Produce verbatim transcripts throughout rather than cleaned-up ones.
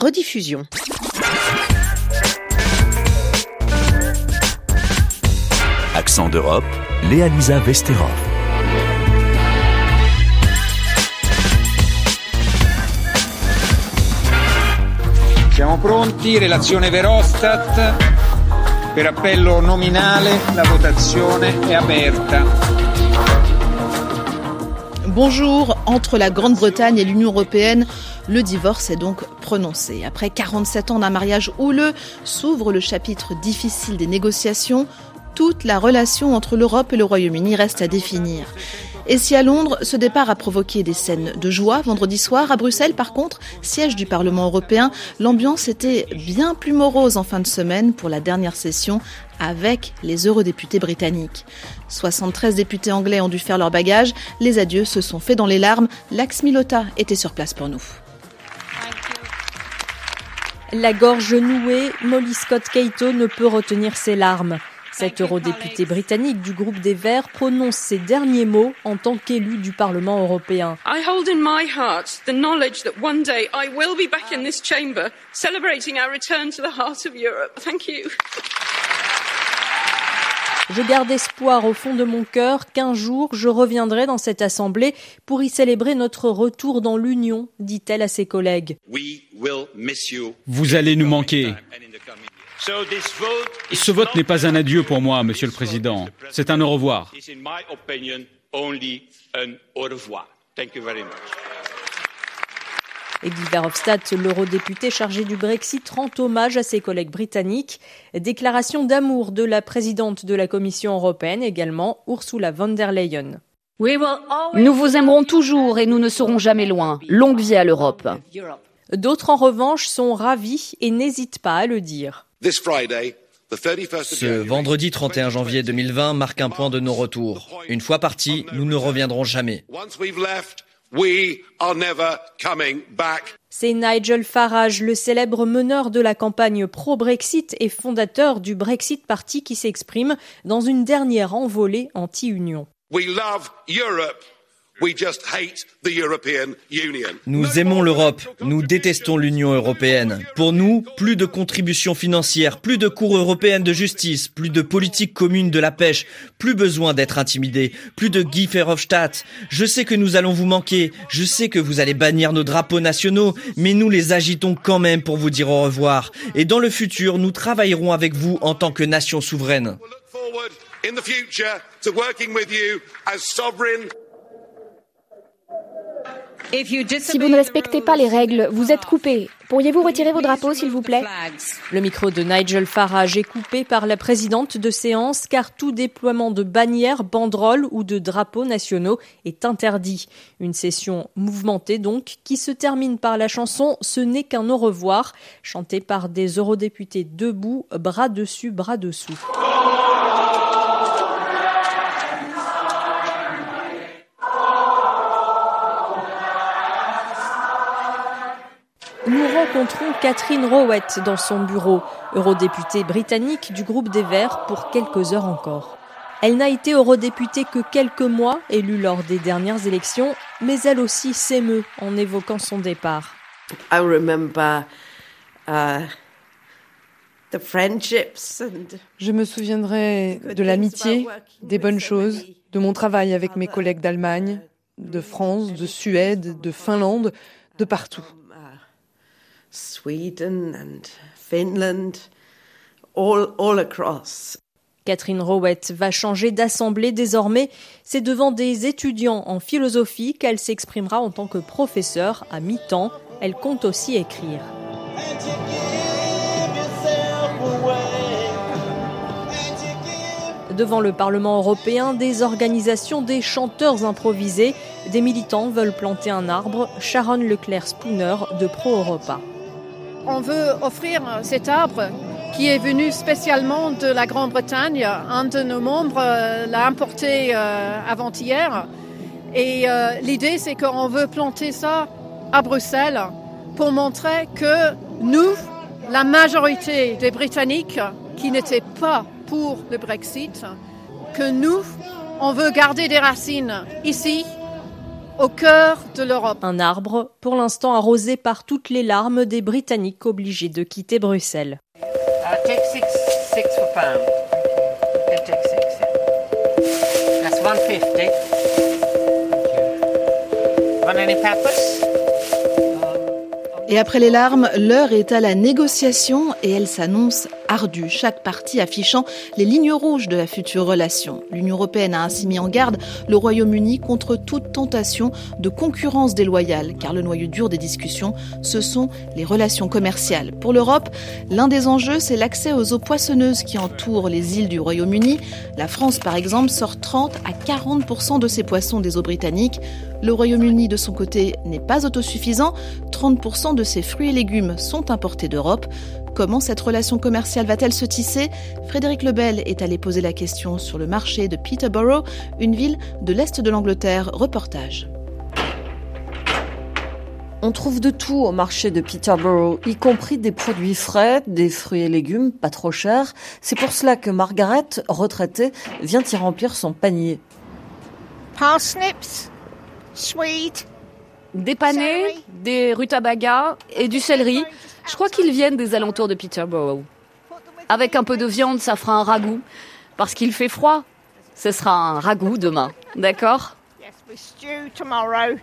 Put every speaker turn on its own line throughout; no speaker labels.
rediffusion.
Accent d'Europe, Léa-Lisa Vesterov.
Siamo pronti, relazione Verhofstadt, per appello nominale, la votazione è aperta.
Bonjour, entre la Grande-Bretagne et l'Union européenne, le divorce est donc prononcé. Après quarante-sept ans d'un mariage houleux, s'ouvre le chapitre difficile des négociations. Toute la relation entre l'Europe et le Royaume-Uni reste à définir. Et si à Londres, ce départ a provoqué des scènes de joie vendredi soir, à Bruxelles, par contre, siège du Parlement européen, l'ambiance était bien plus morose en fin de semaine pour la dernière session avec les eurodéputés britanniques. soixante-treize députés anglais ont dû faire leur bagage. Les adieux se sont faits dans les larmes. Lax Milota était sur place pour nous.
La gorge nouée, Molly Scott-Cato ne peut retenir ses larmes. Cette eurodéputée britannique du groupe des Verts prononce ses derniers mots en tant qu'élue du Parlement européen.
I hold in my heart the knowledge that one day I will be back in this chamber celebrating our return to the heart of Europe. Thank you.
Je garde espoir au fond de mon cœur qu'un jour je reviendrai dans cette assemblée pour y célébrer notre retour dans l'Union, dit-elle à ses collègues.
Vous allez nous manquer. Ce vote n'est pas un adieu pour moi, Monsieur le Président. C'est un au revoir.
Et Guy Verhofstadt, l'eurodéputé chargé du Brexit, rend hommage à ses collègues britanniques. Déclaration d'amour de la présidente de la Commission européenne également, Ursula von der Leyen.
Nous vous aimerons toujours et nous ne serons jamais loin. Longue vie à l'Europe.
D'autres, en revanche, sont ravis et n'hésitent pas à le dire.
Ce vendredi trente et un janvier deux mille vingt marque un point de non-retour. Une fois partis, nous ne reviendrons jamais.
C'est Nigel Farage, le célèbre meneur de la campagne pro-Brexit et fondateur du Brexit Party qui s'exprime dans une dernière envolée anti-Union.
Nous aimons l'Europe, nous détestons l'Union européenne. Pour nous, plus de contributions financières, plus de cours européennes de justice, plus de politique commune de la pêche, plus besoin d'être intimidés, plus de Guy Verhofstadt. Je sais que nous allons vous manquer, je sais que vous allez bannir nos drapeaux nationaux, mais nous les agitons quand même pour vous dire au revoir. Et dans le futur, nous travaillerons avec vous en tant que nation souveraine.
Si vous ne respectez pas les règles, vous êtes coupé. Pourriez-vous retirer vos drapeaux, s'il vous plaît ?
Le micro de Nigel Farage est coupé par la présidente de séance car tout déploiement de bannières, banderoles ou de drapeaux nationaux est interdit. Une session mouvementée donc qui se termine par la chanson « Ce n'est qu'un au revoir » chantée par des eurodéputés debout, bras dessus, bras dessous. Nous rencontrons Catherine Rowett dans son bureau, eurodéputée britannique du groupe des Verts pour quelques heures encore. Elle n'a été eurodéputée que quelques mois, élue lors des dernières élections, mais elle aussi s'émeut en évoquant son départ.
I remember, uh, the friendships and...
Je me souviendrai de l'amitié, des bonnes choses, de mon travail avec mes collègues d'Allemagne, de France, de Suède, de Finlande, de partout.
Sweden and Finland, all, all across.
Catherine Rowett va changer d'assemblée désormais. C'est devant des étudiants en philosophie qu'elle s'exprimera en tant que professeure à mi-temps. Elle compte aussi écrire. Devant le Parlement européen, des organisations, des chanteurs improvisés, des militants veulent planter un arbre. Sharon Leclerc-Spooner de Pro-Europa.
On veut offrir cet arbre qui est venu spécialement de la Grande-Bretagne. Un de nos membres euh, l'a importé euh, avant-hier. Et euh, l'idée, c'est qu'on veut planter ça à Bruxelles pour montrer que nous, la majorité des Britanniques qui n'étaient pas pour le Brexit, que nous, on veut garder des racines ici au cœur de l'Europe.
Un arbre, pour l'instant arrosé par toutes les larmes des Britanniques obligés de quitter Bruxelles.
Uh, take six, six for pound. You can take six, yeah. That's one fifty. Want any peppers?
Et après les larmes, l'heure est à la négociation et elle s'annonce ardue, chaque partie affichant les lignes rouges de la future relation. L'Union européenne a ainsi mis en garde le Royaume-Uni contre toute tentation de concurrence déloyale, car le noyau dur des discussions, ce sont les relations commerciales. Pour l'Europe, l'un des enjeux, c'est l'accès aux eaux poissonneuses qui entourent les îles du Royaume-Uni. La France, par exemple, sort trente à quarante pour cent de ses poissons des eaux britanniques. Le Royaume-Uni, de son côté, n'est pas autosuffisant. trente pour cent de ses fruits et légumes sont importés d'Europe. Comment cette relation commerciale va-t-elle se tisser ? Frédéric Lebel est allé poser la question sur le marché de Peterborough, une ville de l'Est de l'Angleterre. Reportage.
On trouve de tout au marché de Peterborough, y compris des produits frais, des fruits et légumes pas trop chers. C'est pour cela que Margaret, retraitée, vient y remplir son panier.
Parsnips, sweet,
des panais, des rutabagas et du céleri. Je crois qu'ils viennent des alentours de Peterborough. Avec un peu de viande, ça fera un ragoût. Parce qu'il fait froid, ce sera un ragoût demain. D'accord ?
Yes, we stew tomorrow.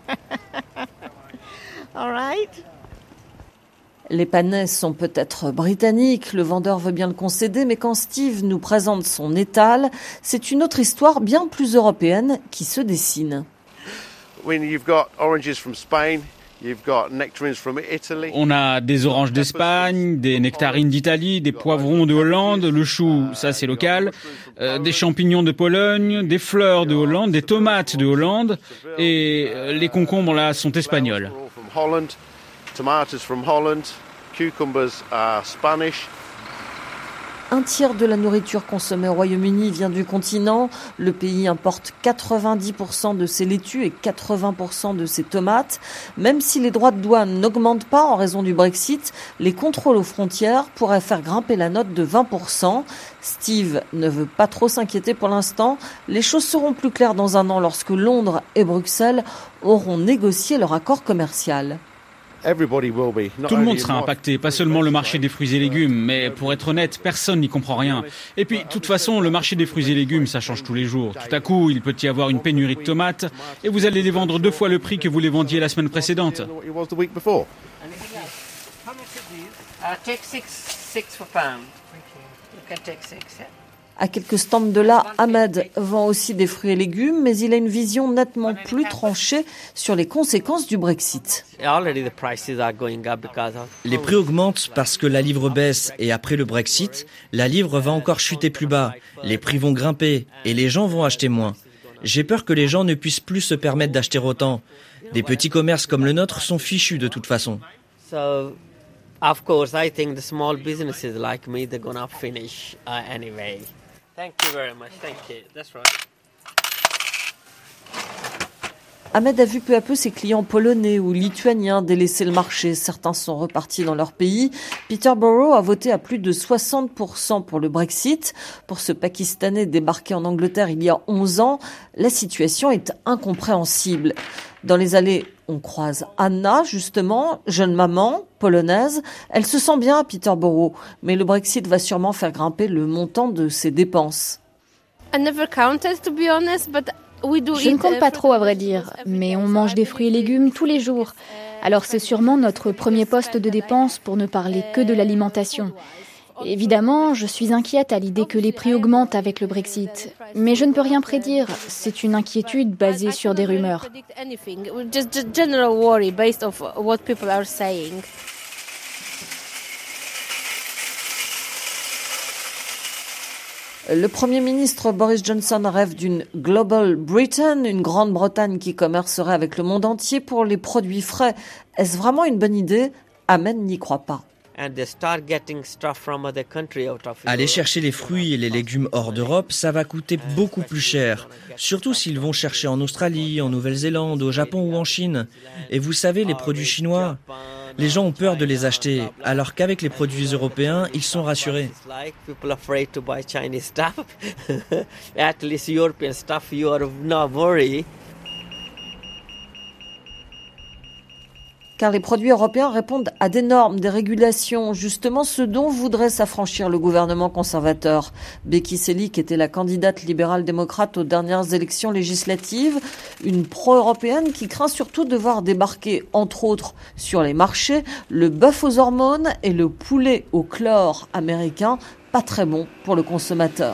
All right.
Les panais sont peut-être britanniques, le vendeur veut bien le concéder, mais quand Steve nous présente son étal, c'est une autre histoire bien plus européenne qui se dessine.
When you've got oranges from Spain, you've got nectarines from Italy.
On a des oranges d'Espagne, des nectarines d'Italie, des poivrons de Hollande, le chou, ça c'est local, euh, des champignons de Pologne, des fleurs de Hollande, des tomates de Hollande et euh, les concombres là sont espagnols.
Tomatoes from Holland, cucumbers are Spanish.
Un tiers de la nourriture consommée au Royaume-Uni vient du continent. Le pays importe quatre-vingt-dix pour cent de ses laitues et quatre-vingts pour cent de ses tomates. Même si les droits de douane n'augmentent pas en raison du Brexit, les contrôles aux frontières pourraient faire grimper la note de vingt pour cent. Steve ne veut pas trop s'inquiéter pour l'instant. Les choses seront plus claires dans un an lorsque Londres et Bruxelles auront négocié leur accord commercial.
Tout le monde sera impacté, pas seulement le marché des fruits et légumes, mais pour être honnête, personne n'y comprend rien. Et puis, de toute façon, le marché des fruits et légumes, ça change tous les jours. Tout à coup, il peut y avoir une pénurie de tomates et vous allez les vendre deux fois le prix que vous les vendiez la semaine précédente.
À quelques stands de là, Ahmed vend aussi des fruits et légumes, mais il a une vision nettement plus tranchée sur les conséquences du Brexit.
Les prix augmentent parce que la livre baisse et après le Brexit, la livre va encore chuter plus bas. Les prix vont grimper et les gens vont acheter moins. J'ai peur que les gens ne puissent plus se permettre d'acheter autant. Des petits commerces comme le nôtre sont fichus de toute façon.
So, of course, I think the small businesses like me, they're gonna finish uh, anyway. Thank you very much. Thank you. That's right.
Ahmed a vu peu à peu ses clients polonais ou lituaniens délaisser le marché. Certains sont repartis dans leur pays. Peterborough a voté à plus de soixante pour cent pour le Brexit. Pour ce Pakistanais débarqué en Angleterre il y a onze ans, la situation est incompréhensible. Dans les allées, on croise Anna, justement, jeune maman, polonaise. Elle se sent bien à Peterborough, mais le Brexit va sûrement faire grimper le montant de ses dépenses.
I never counted, to be honest, but je ne compte pas trop, à vrai dire, mais on mange des fruits et légumes tous les jours. Alors c'est sûrement notre premier poste de dépense pour ne parler que de l'alimentation. Évidemment, je suis inquiète à l'idée que les prix augmentent avec le Brexit. Mais je ne peux rien prédire. C'est une inquiétude basée sur des rumeurs.
Le Premier ministre Boris Johnson rêve d'une Global Britain, une Grande-Bretagne qui commercerait avec le monde entier pour les produits frais. Est-ce vraiment une bonne idée ? Ahmed n'y croit pas.
Aller chercher les fruits et les légumes hors d'Europe, ça va coûter beaucoup plus cher. Surtout s'ils vont chercher en Australie, en Nouvelle-Zélande, au Japon ou en Chine. Et vous savez, les produits chinois, les gens ont peur de les acheter, alors qu'avec les produits européens, ils sont rassurés.
car les produits européens répondent à des normes, des régulations, justement ce dont voudrait s'affranchir le gouvernement conservateur. Becky Selig était la candidate libérale-démocrate aux dernières élections législatives, une pro-européenne qui craint surtout de voir débarquer, entre autres, sur les marchés, le bœuf aux hormones et le poulet au chlore américain, pas très bon pour le consommateur.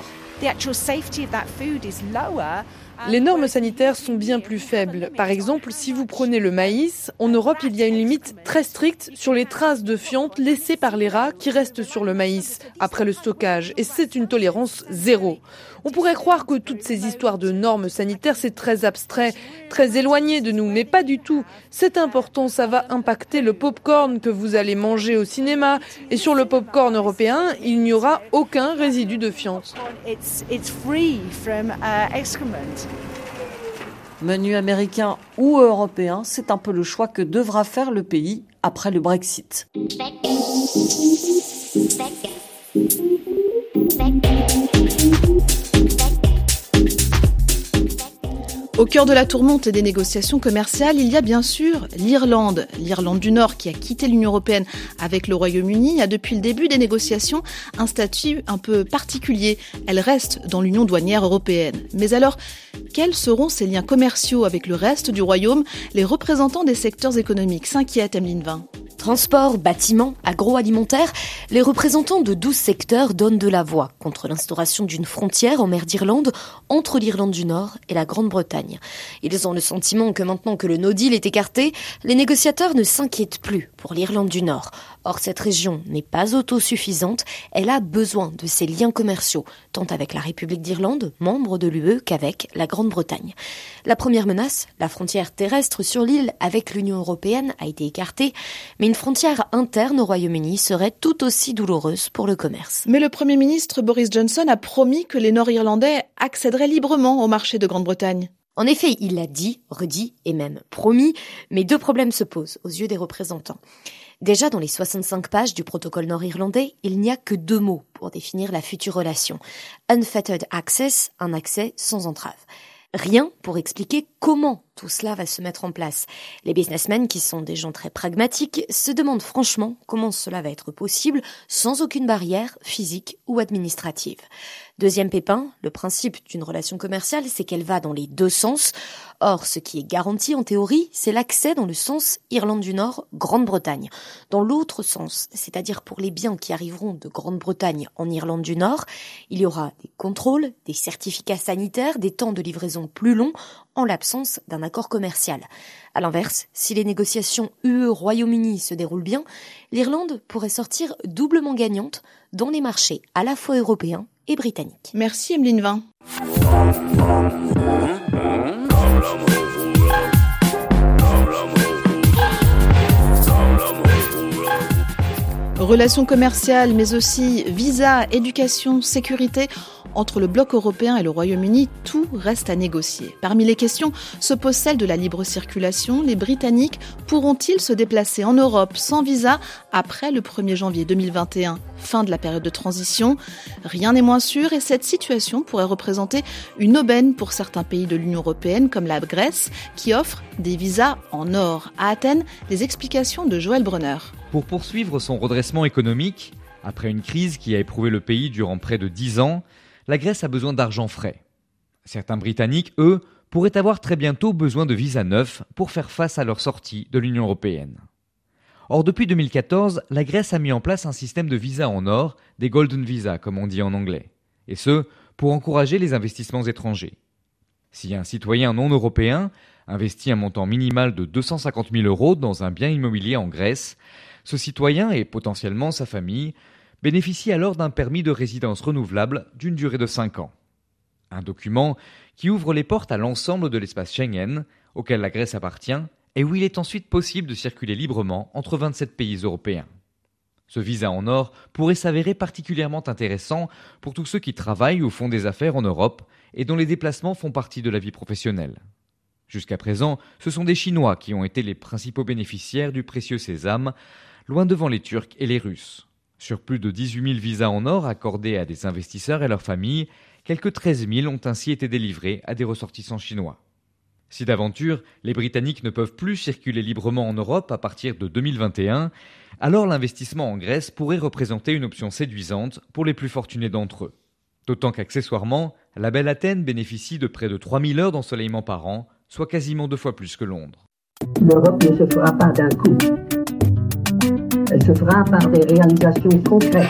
Les normes sanitaires sont bien plus faibles. Par exemple, si vous prenez le maïs, en Europe, il y a une limite très stricte sur les traces de fientes laissées par les rats qui restent sur le maïs après le stockage. Et c'est une tolérance zéro. On pourrait croire que toutes ces histoires de normes sanitaires, c'est très abstrait, très éloigné de nous, mais pas du tout. C'est important, ça va impacter le pop-corn que vous allez manger au cinéma. Et sur le pop-corn européen, il n'y aura aucun résidu de fiente.
Menu américain ou européen, c'est un peu le choix que devra faire le pays après le Brexit.
Au cœur de la tourmente des négociations commerciales, il y a bien sûr l'Irlande. L'Irlande du Nord, qui a quitté l'Union européenne avec le Royaume-Uni, a depuis le début des négociations un statut un peu particulier. Elle reste dans l'Union douanière européenne. Mais alors, quels seront ses liens commerciaux avec le reste du Royaume ? Les représentants des secteurs économiques s'inquiètent, Emeline Vin.
Transport, bâtiments, agroalimentaire, les représentants de douze secteurs donnent de la voix contre l'instauration d'une frontière en mer d'Irlande entre l'Irlande du Nord et la Grande-Bretagne. Ils ont le sentiment que maintenant que le no deal est écarté, les négociateurs ne s'inquiètent plus pour l'Irlande du Nord. Or, cette région n'est pas autosuffisante, elle a besoin de ses liens commerciaux, tant avec la République d'Irlande, membre de l'U E, qu'avec la Grande-Bretagne. La première menace, la frontière terrestre sur l'île avec l'Union européenne, a été écartée, mais une frontière interne au Royaume-Uni serait tout aussi douloureuse pour le commerce.
Mais le Premier ministre Boris Johnson a promis que les Nord-Irlandais accéderaient librement au marché de Grande-Bretagne.
En effet, il l'a dit, redit et même promis, mais deux problèmes se posent aux yeux des représentants. Déjà, dans les soixante-cinq pages du protocole nord-irlandais, il n'y a que deux mots pour définir la future relation. Unfettered access, un accès sans entrave. Rien pour expliquer comment tout cela va se mettre en place. Les businessmen, qui sont des gens très pragmatiques, se demandent franchement comment cela va être possible sans aucune barrière physique ou administrative. Deuxième pépin, le principe d'une relation commerciale, c'est qu'elle va dans les deux sens. Or, ce qui est garanti en théorie, c'est l'accès dans le sens Irlande du Nord, Grande-Bretagne. Dans l'autre sens, c'est-à-dire pour les biens qui arriveront de Grande-Bretagne en Irlande du Nord, il y aura des contrôles, des certificats sanitaires, des temps de livraison plus longs, en l'absence d'un accord commercial. À l'inverse, si les négociations U E-Royaume-Uni se déroulent bien, l'Irlande pourrait sortir doublement gagnante dans les marchés à la fois européens et britanniques.
Merci Emeline Vin. Relations commerciales, mais aussi visa, éducation, sécurité. Entre le bloc européen et le Royaume-Uni, tout reste à négocier. Parmi les questions se pose celle de la libre circulation. Les Britanniques pourront-ils se déplacer en Europe sans visa après le premier janvier deux mille vingt et un, fin de la période de transition ? Rien n'est moins sûr et cette situation pourrait représenter une aubaine pour certains pays de l'Union européenne comme la Grèce qui offre des visas en or. À Athènes, les explications de Joël Brunner.
Pour poursuivre son redressement économique, après une crise qui a éprouvé le pays durant près de dix ans, la Grèce a besoin d'argent frais. Certains Britanniques, eux, pourraient avoir très bientôt besoin de visas neufs pour faire face à leur sortie de l'Union européenne. Or, depuis deux mille quatorze, la Grèce a mis en place un système de visas en or, des Golden Visas comme on dit en anglais, et ce, pour encourager les investissements étrangers. Si un citoyen non européen investit un montant minimal de deux cent cinquante mille euros dans un bien immobilier en Grèce, ce citoyen et potentiellement sa famille bénéficie alors d'un permis de résidence renouvelable d'une durée de cinq ans. Un document qui ouvre les portes à l'ensemble de l'espace Schengen, auquel la Grèce appartient, et où il est ensuite possible de circuler librement entre vingt-sept pays européens. Ce visa en or pourrait s'avérer particulièrement intéressant pour tous ceux qui travaillent ou font des affaires en Europe et dont les déplacements font partie de la vie professionnelle. Jusqu'à présent, ce sont des Chinois qui ont été les principaux bénéficiaires du précieux sésame, loin devant les Turcs et les Russes. Sur plus de dix-huit mille visas en or accordés à des investisseurs et leurs familles, quelques treize mille ont ainsi été délivrés à des ressortissants chinois. Si d'aventure, les Britanniques ne peuvent plus circuler librement en Europe à partir de deux mille vingt et un, alors l'investissement en Grèce pourrait représenter une option séduisante pour les plus fortunés d'entre eux. D'autant qu'accessoirement, la belle Athènes bénéficie de près de trois mille heures d'ensoleillement par an, soit quasiment deux fois plus que Londres.
L'Europe ne se fera pas d'un coup. Elle se fera par des réalisations concrètes.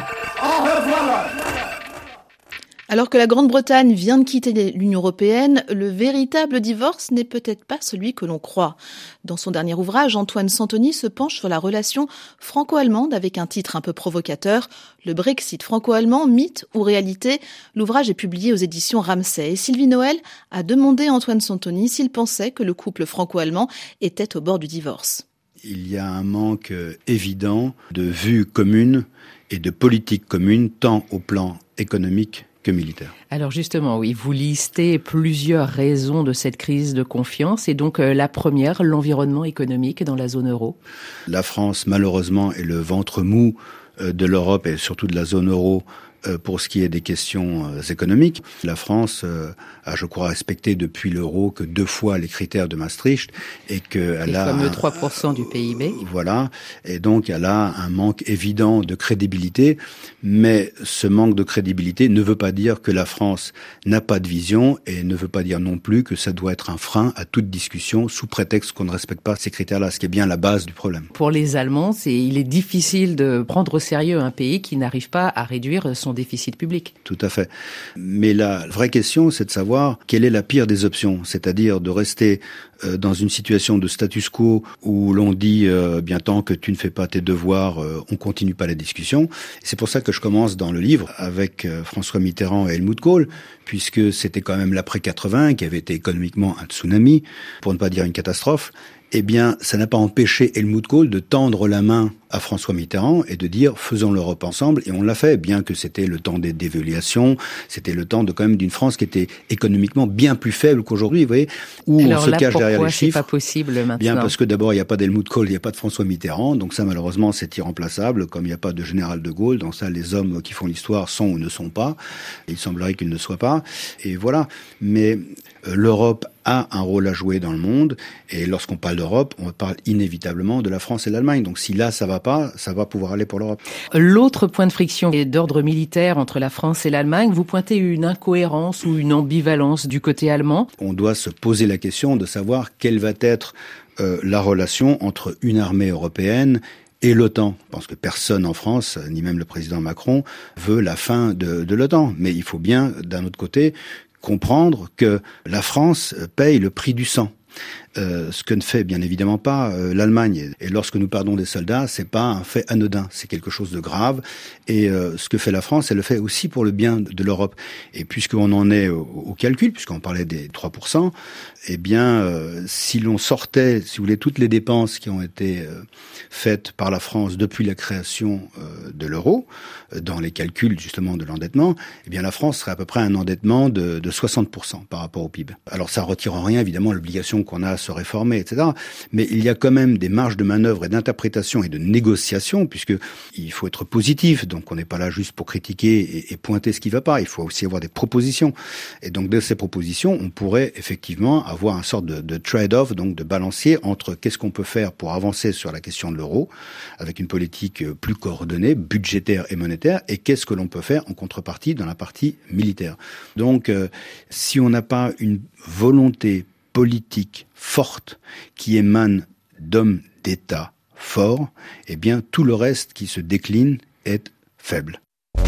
Alors que la Grande-Bretagne vient de quitter l'Union européenne, le véritable divorce n'est peut-être pas celui que l'on croit. Dans son dernier ouvrage, Antoine Santoni se penche sur la relation franco-allemande avec un titre un peu provocateur, Le Brexit franco-allemand, mythe ou réalité. L'ouvrage est publié aux éditions Ramsay et Sylvie Noël a demandé à Antoine Santoni s'il pensait que le couple franco-allemand était au bord du divorce.
Il y a un manque évident de vues communes et de politique commune, tant au plan économique que militaire.
Alors justement, oui, vous listez plusieurs raisons de cette crise de confiance et donc euh, la première, l'environnement économique dans la zone euro.
La France, malheureusement, est le ventre mou euh, de l'Europe et surtout de la zone euro euh, pour ce qui est des questions euh, économiques. La France euh, a, je crois, respecté depuis l'euro que deux fois les critères de Maastricht et qu'elle
les
a...
fameux trois pour cent du P I B.
Voilà. Et donc, elle a un manque évident de crédibilité. Mais ce manque de crédibilité ne veut pas dire que la France n'a pas de vision et ne veut pas dire non plus que ça doit être un frein à toute discussion sous prétexte qu'on ne respecte pas ces critères-là, ce qui est bien la base du problème.
Pour les Allemands, c'est, il est difficile de prendre au sérieux un pays qui n'arrive pas à réduire son déficit public.
Tout à fait. Mais la vraie question, c'est de savoir quelle est la pire des options, c'est-à-dire de rester euh, dans une situation de status quo où l'on dit euh, bien tant que tu ne fais pas tes devoirs, euh, on continue pas la discussion. Et c'est pour ça que je commence dans le livre avec euh, François Mitterrand et Helmut Kohl, puisque c'était quand même l'après quatre-vingts qui avait été économiquement un tsunami, pour ne pas dire une catastrophe. Eh bien, ça n'a pas empêché Helmut Kohl de tendre la main à François Mitterrand et de dire « faisons l'Europe ensemble ». Et on l'a fait, bien que c'était le temps des dévaluations, c'était le temps de quand même d'une France qui était économiquement bien plus faible qu'aujourd'hui, vous voyez, où
alors
on se
là,
cache derrière les
chiffres.
chiffres.
C'est pas possible maintenant.
Bien parce que d'abord, il n'y a pas d'Helmut Kohl, il n'y a pas de François Mitterrand, donc ça malheureusement c'est irremplaçable, comme il n'y a pas de général de Gaulle, donc ça les hommes qui font l'histoire sont ou ne sont pas, et il semblerait qu'ils ne soient pas, et voilà. Mais euh, l'Europe a un rôle à jouer dans le monde, et lorsqu'on parle d'Europe, on parle inévitablement de la France et de l'Allemagne. Donc si là ça va pas, ça va pouvoir aller pour l'Europe.
L'autre point de friction est d'ordre militaire entre la France et l'Allemagne. Vous pointez une incohérence ou une ambivalence du côté allemand.
On doit se poser la question de savoir quelle va être euh, la relation entre une armée européenne et l'OTAN. Je pense que personne en France, ni même le président Macron, veut la fin de, de l'OTAN. Mais il faut bien, d'un autre côté, comprendre que la France paye le prix du sang. Euh, ce que ne fait bien évidemment pas euh, l'Allemagne. Et lorsque nous perdons des soldats, c'est pas un fait anodin, c'est quelque chose de grave. Et euh, ce que fait la France, elle le fait aussi pour le bien de, de l'Europe. Et puisqu'on en est au, au calcul, puisqu'on parlait des trois pour cent, eh bien, euh, si l'on sortait, si vous voulez, toutes les dépenses qui ont été euh, faites par la France depuis la création euh, de l'euro, euh, dans les calculs justement de l'endettement, eh bien la France serait à peu près un endettement de, de soixante pour cent par rapport au P I B. Alors ça retire en rien évidemment l'obligation qu'on a à se réformer, et cetera. Mais il y a quand même des marges de manœuvre et d'interprétation et de négociation, puisque il faut être positif. Donc on n'est pas là juste pour critiquer et, et pointer ce qui va pas. Il faut aussi avoir des propositions. Et donc de ces propositions, on pourrait effectivement avoir une sorte de, de trade-off, donc de balancier entre qu'est-ce qu'on peut faire pour avancer sur la question de l'euro, avec une politique plus coordonnée, budgétaire et monétaire, et qu'est-ce que l'on peut faire en contrepartie dans la partie militaire. Donc euh, si on n'a pas une volonté politique forte qui émane d'hommes d'État forts, eh bien tout le reste qui se décline est faible.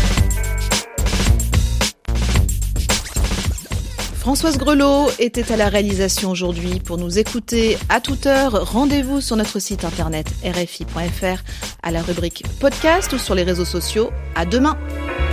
Françoise Grelot était à la réalisation aujourd'hui. Pour nous écouter à toute heure, rendez-vous sur notre site internet r f i point f r à la rubrique podcast ou sur les réseaux sociaux. À demain.